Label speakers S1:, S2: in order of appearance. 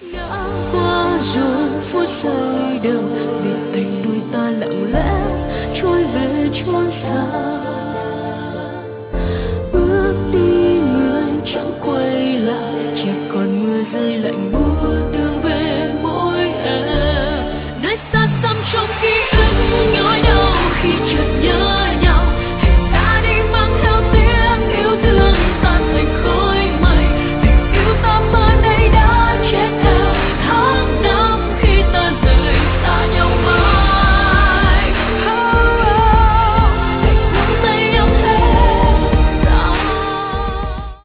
S1: Đã qua rồi phút giây đầu vì anh đôi ta lặng lẽ trôi về chốn xa.